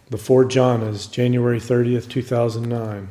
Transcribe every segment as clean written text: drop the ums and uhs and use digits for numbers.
The Four Jhanas, January 30th, 2009.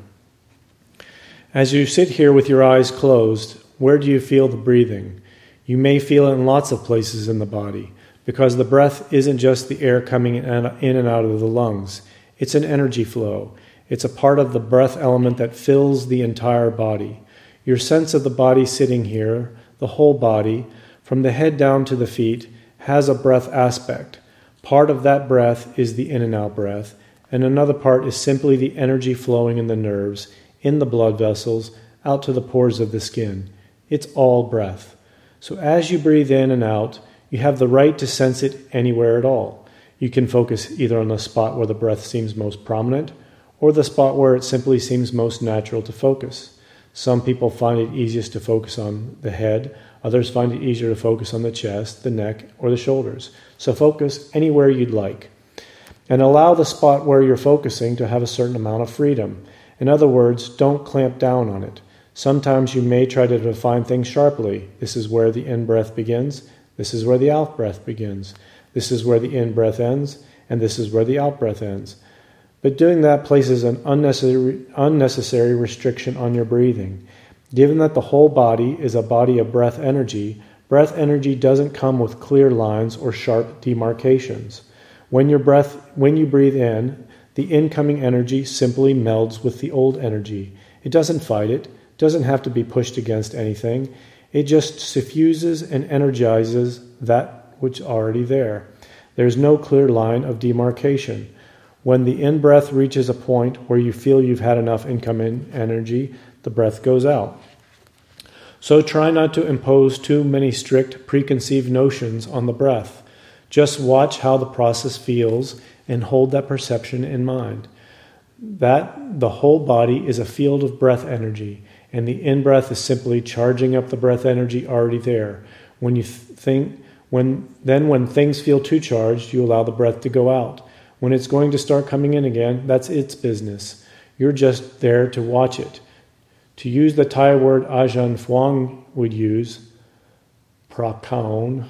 As you sit here with your eyes closed, where do you feel the breathing? You may feel it in lots of places in the body, because the breath isn't just the air coming in and out of the lungs. It's an energy flow. It's a part of the breath element that fills the entire body. Your sense of the body sitting here, the whole body, from the head down to the feet, has a breath aspect. Part of that breath is the in and out breath, and another part is simply the energy flowing in the nerves, in the blood vessels, out to the pores of the skin. It's all breath. So as you breathe in and out, you have the right to sense it anywhere at all. You can focus either on the spot where the breath seems most prominent, or the spot where it simply seems most natural to focus. Some people find it easiest to focus on the head, others find it easier to focus on the chest, the neck, or the shoulders. So focus anywhere you'd like. And allow the spot where you're focusing to have a certain amount of freedom. In other words, don't clamp down on it. Sometimes you may try to define things sharply. This is where the in-breath begins. This is where the out-breath begins. This is where the in-breath ends. And this is where the out-breath ends. But doing that places an unnecessary restriction on your breathing. Given that the whole body is a body of breath energy doesn't come with clear lines or sharp demarcations. When you breathe in, the incoming energy simply melds with the old energy. It doesn't fight it, doesn't have to be pushed against anything. It just suffuses and energizes that which is already there. There's no clear line of demarcation. When the in-breath reaches a point where you feel you've had enough incoming energy, the breath goes out. So try not to impose too many strict preconceived notions on the breath. Just watch how the process feels and hold that perception in mind. That the whole body is a field of breath energy, and the in-breath is simply charging up the breath energy already there. When things feel too charged, you allow the breath to go out. When it's going to start coming in again, that's its business. You're just there to watch it. To use the Thai word Ajahn Fuang would use, prakaon,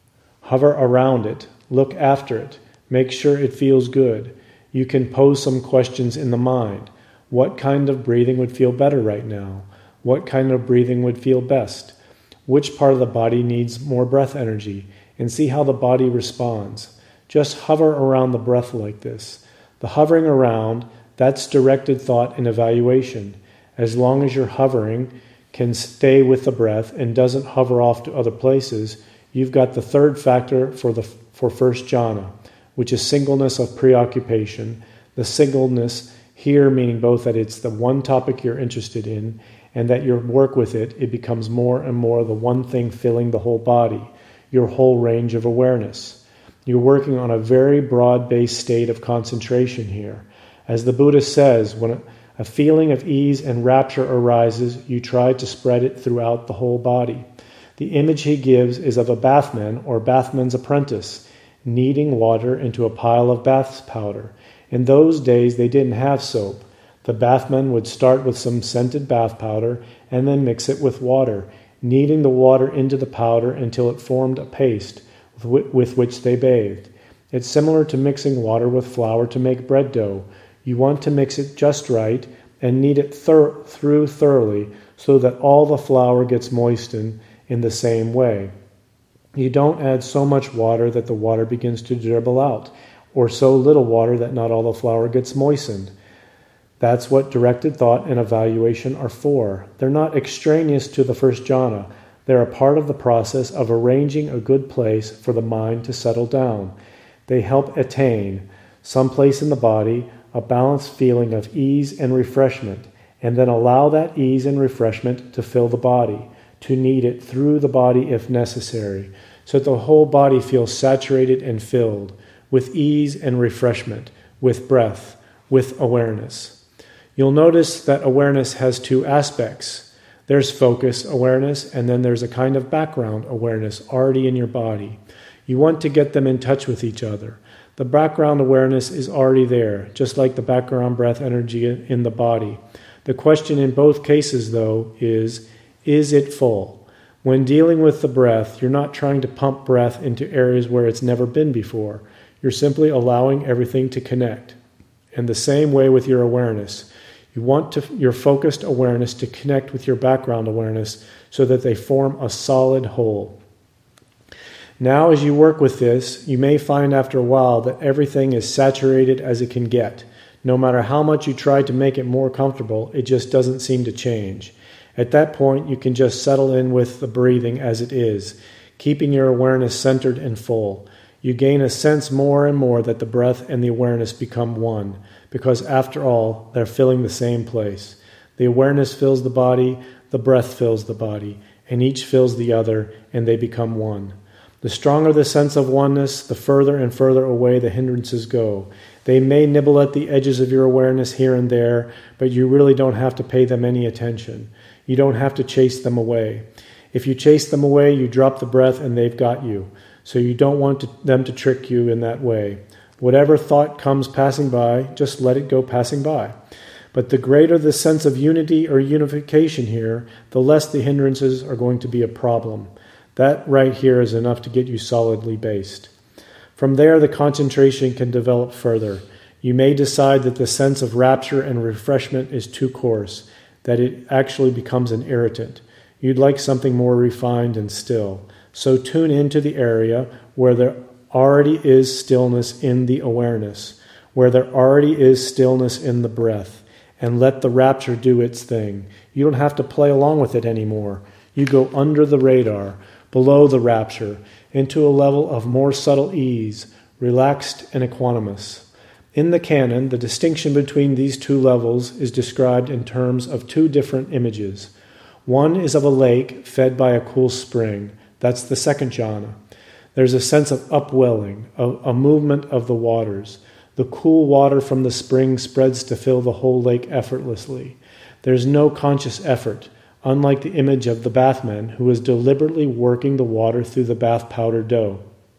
hover around it, look after it, make sure it feels good. You can pose some questions in the mind. What kind of breathing would feel better right now? What kind of breathing would feel best? Which part of the body needs more breath energy? And see how the body responds. Just hover around the breath like this. The hovering around, that's directed thought and evaluation. As long as you're hovering, can stay with the breath and doesn't hover off to other places, you've got the third factor for first jhana, which is singleness of preoccupation. The singleness here meaning both that it's the one topic you're interested in and that your work with it becomes more and more the one thing filling the whole body, your whole range of awareness. You're working on a very broad-based state of concentration here. As the Buddha says, when a feeling of ease and rapture arises, you try to spread it throughout the whole body. The image he gives is of a bathman or bathman's apprentice, kneading water into a pile of bath powder. In those days, they didn't have soap. The bathman would start with some scented bath powder and then mix it with water, kneading the water into the powder until it formed a paste with which they bathed. It's similar to mixing water with flour to make bread dough. You want to mix it just right and knead it through thoroughly so that all the flour gets moistened in the same way. You don't add so much water that the water begins to dribble out, or so little water that not all the flour gets moistened. That's what directed thought and evaluation are for. They're not extraneous to the first jhana. They're a part of the process of arranging a good place for the mind to settle down. They help attain, someplace in the body, a balanced feeling of ease and refreshment, and then allow that ease and refreshment to fill the body, to knead it through the body if necessary, so that the whole body feels saturated and filled with ease and refreshment, with breath, with awareness. You'll notice that awareness has two aspects. There's focus awareness, and then there's a kind of background awareness already in your body. You want to get them in touch with each other. The background awareness is already there, just like the background breath energy in the body. The question in both cases, though, is it full? When dealing with the breath, you're not trying to pump breath into areas where it's never been before. You're simply allowing everything to connect. And the same way with your awareness. You want your focused awareness to connect with your background awareness so that they form a solid whole. Now, as you work with this, you may find after a while that everything is saturated as it can get. No matter how much you try to make it more comfortable, it just doesn't seem to change. At that point, you can just settle in with the breathing as it is, keeping your awareness centered and full. You gain a sense more and more that the breath and the awareness become one, because after all, they're filling the same place. The awareness fills the body, the breath fills the body, and each fills the other, and they become one. The stronger the sense of oneness, the further and further away the hindrances go. They may nibble at the edges of your awareness here and there, but you really don't have to pay them any attention. You don't have to chase them away. If you chase them away, you drop the breath and they've got you. So you don't want them to trick you in that way. Whatever thought comes passing by, just let it go passing by. But the greater the sense of unity or unification here, the less the hindrances are going to be a problem. That right here is enough to get you solidly based. From there, the concentration can develop further. You may decide that the sense of rapture and refreshment is too coarse, that it actually becomes an irritant. You'd like something more refined and still. So tune into the area where there already is stillness in the awareness, where there already is stillness in the breath, and let the rapture do its thing. You don't have to play along with it anymore. You go under the radar, below the rapture, into a level of more subtle ease, relaxed and equanimous. In the canon, the distinction between these two levels is described in terms of two different images. One is of a lake fed by a cool spring. That's the second jhana. There's a sense of upwelling, a movement of the waters. The cool water from the spring spreads to fill the whole lake effortlessly. There's no conscious effort, unlike the image of the bathman who is deliberately working the water through the bath powder dough.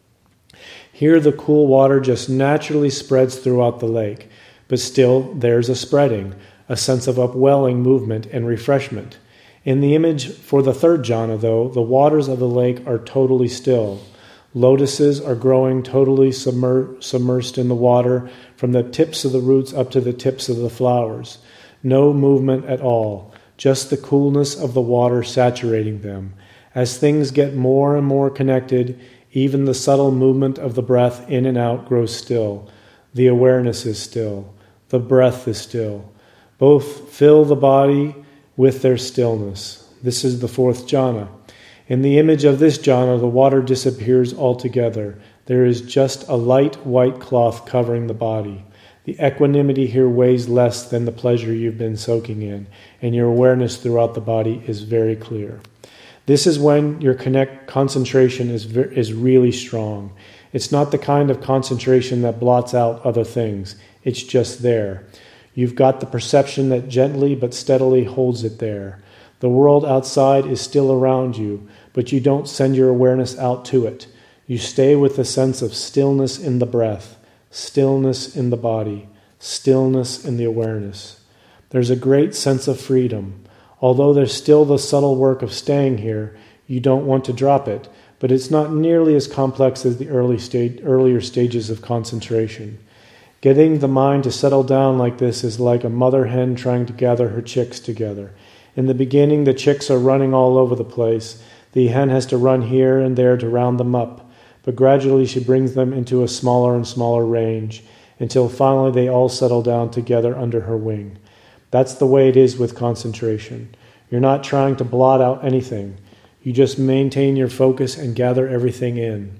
Here the cool water just naturally spreads throughout the lake, but still there's a spreading, a sense of upwelling movement and refreshment. In the image for the third jhana, though, the waters of the lake are totally still. Lotuses are growing totally submersed in the water from the tips of the roots up to the tips of the flowers. No movement at all, just the coolness of the water saturating them. As things get more and more connected, even the subtle movement of the breath in and out grows still. The awareness is still. The breath is still. Both fill the body with their stillness. This is the fourth jhana. In the image of this jhana, the water disappears altogether. There is just a light white cloth covering the body. The equanimity here weighs less than the pleasure you've been soaking in, and your awareness throughout the body is very clear. This is when your concentration is really strong. It's not the kind of concentration that blots out other things. It's just there. You've got the perception that gently but steadily holds it there. The world outside is still around you, but you don't send your awareness out to it. You stay with the sense of stillness in the breath, stillness in the body, stillness in the awareness. There's a great sense of freedom. Although there's still the subtle work of staying here, you don't want to drop it, but it's not nearly as complex as the earlier stages of concentration. Getting the mind to settle down like this is like a mother hen trying to gather her chicks together. In the beginning, the chicks are running all over the place. The hen has to run here and there to round them up, but gradually she brings them into a smaller and smaller range, until finally they all settle down together under her wing. That's the way it is with concentration. You're not trying to blot out anything. You just maintain your focus and gather everything in.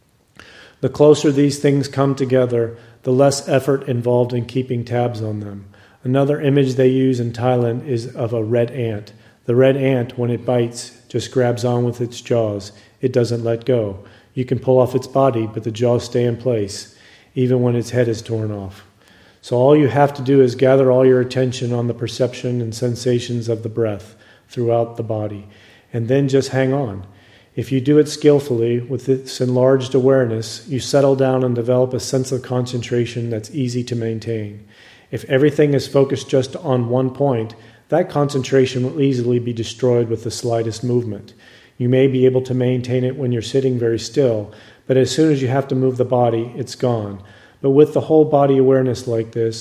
The closer these things come together, the less effort involved in keeping tabs on them. Another image they use in Thailand is of a red ant. The red ant, when it bites, just grabs on with its jaws. It doesn't let go. You can pull off its body, but the jaws stay in place, even when its head is torn off. So all you have to do is gather all your attention on the perception and sensations of the breath throughout the body, and then just hang on. If you do it skillfully, with its enlarged awareness, you settle down and develop a sense of concentration that's easy to maintain. If everything is focused just on one point, that concentration will easily be destroyed with the slightest movement. You may be able to maintain it when you're sitting very still, but as soon as you have to move the body, it's gone. But with the whole body awareness like this,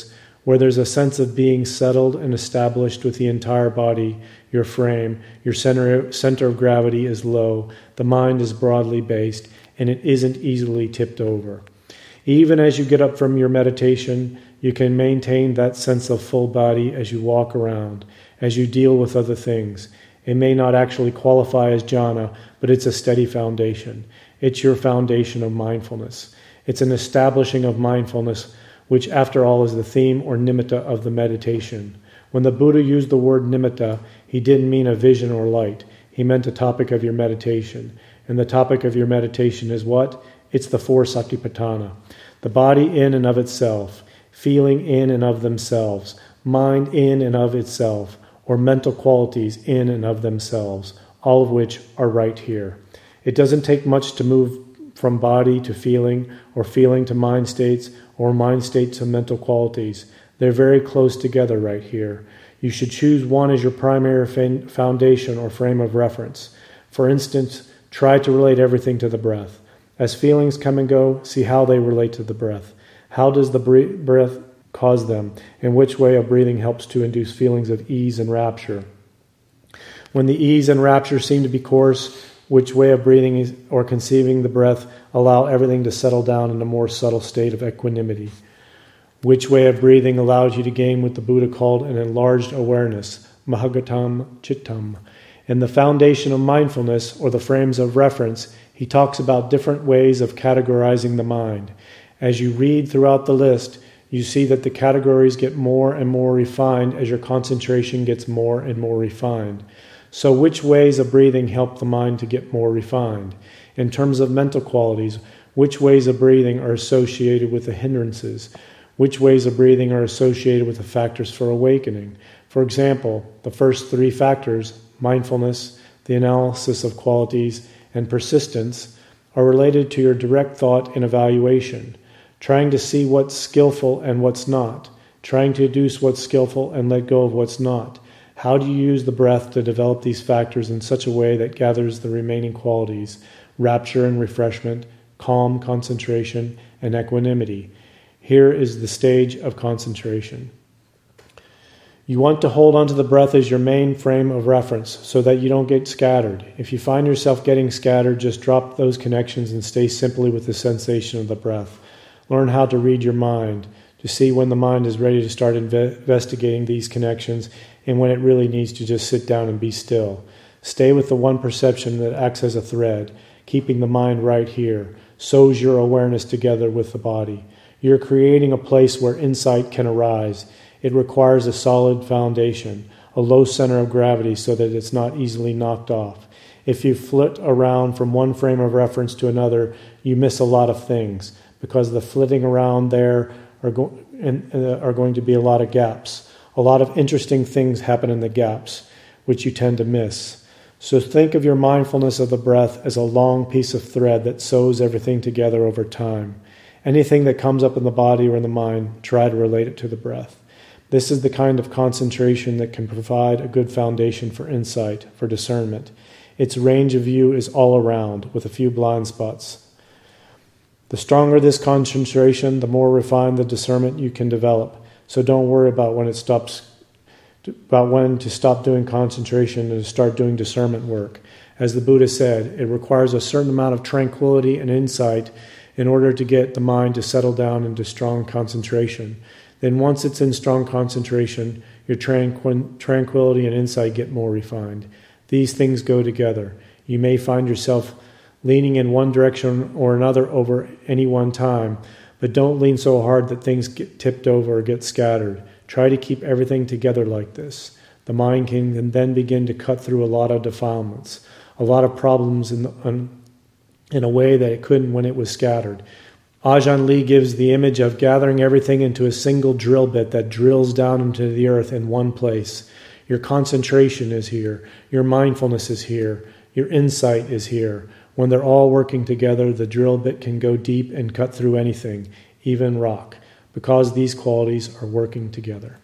where there's a sense of being settled and established with the entire body, your frame, your center of gravity is low, the mind is broadly based, and it isn't easily tipped over. Even as you get up from your meditation, you can maintain that sense of full body as you walk around, as you deal with other things. It may not actually qualify as jhana, but it's a steady foundation. It's your foundation of mindfulness. It's an establishing of mindfulness, which after all is the theme or nimitta of the meditation. When the Buddha used the word nimitta, he didn't mean a vision or light. He meant a topic of your meditation. And the topic of your meditation is what? It's the four satipatthana. The body in and of itself, feeling in and of themselves, mind in and of itself, or mental qualities in and of themselves, all of which are right here. It doesn't take much to move from body to feeling, or feeling to mind states, or mind states to mental qualities. They're very close together right here. You should choose one as your primary foundation or frame of reference. For instance, try to relate everything to the breath. As feelings come and go, see how they relate to the breath. How does the breath cause them? In which way of breathing helps to induce feelings of ease and rapture? When the ease and rapture seem to be coarse, which way of breathing or conceiving the breath allow everything to settle down in a more subtle state of equanimity? Which way of breathing allows you to gain what the Buddha called an enlarged awareness, mahagatam chittam? In the foundation of mindfulness, or the frames of reference, he talks about different ways of categorizing the mind. As you read throughout the list, you see that the categories get more and more refined as your concentration gets more and more refined. So which ways of breathing help the mind to get more refined? In terms of mental qualities, which ways of breathing are associated with the hindrances? Which ways of breathing are associated with the factors for awakening? For example, the first three factors, mindfulness, the analysis of qualities, and persistence, are related to your direct thought and evaluation, trying to see what's skillful and what's not, trying to deduce what's skillful and let go of what's not. How do you use the breath to develop these factors in such a way that gathers the remaining qualities, rapture and refreshment, calm, concentration, and equanimity? Here is the stage of concentration. You want to hold onto the breath as your main frame of reference so that you don't get scattered. If you find yourself getting scattered, just drop those connections and stay simply with the sensation of the breath. Learn how to read your mind, to see when the mind is ready to start investigating these connections and when it really needs to just sit down and be still. Stay with the one perception that acts as a thread, keeping the mind right here, sews your awareness together with the body. You're creating a place where insight can arise. It requires a solid foundation, a low center of gravity so that it's not easily knocked off. If you flit around from one frame of reference to another, you miss a lot of things because the flitting around there are going to be a lot of gaps. A lot of interesting things happen in the gaps, which you tend to miss. So think of your mindfulness of the breath as a long piece of thread that sews everything together over time. Anything that comes up in the body or in the mind, try to relate it to the breath. This is the kind of concentration that can provide a good foundation for insight, for discernment. Its range of view is all around, with a few blind spots. The stronger this concentration, the more refined the discernment you can develop. So don't worry about when to stop doing concentration and to start doing discernment work. As the Buddha said, it requires a certain amount of tranquility and insight in order to get the mind to settle down into strong concentration. Then once it's in strong concentration, your tranquility and insight get more refined. These things go together. You may find yourself leaning in one direction or another over any one time, but don't lean so hard that things get tipped over or get scattered. Try to keep everything together like this. The mind can then begin to cut through a lot of defilements, a lot of problems in a way that it couldn't when it was scattered. Ajahn Lee gives the image of gathering everything into a single drill bit that drills down into the earth in one place. Your concentration is here. Your mindfulness is here. Your insight is here. When they're all working together, the drill bit can go deep and cut through anything, even rock, because these qualities are working together.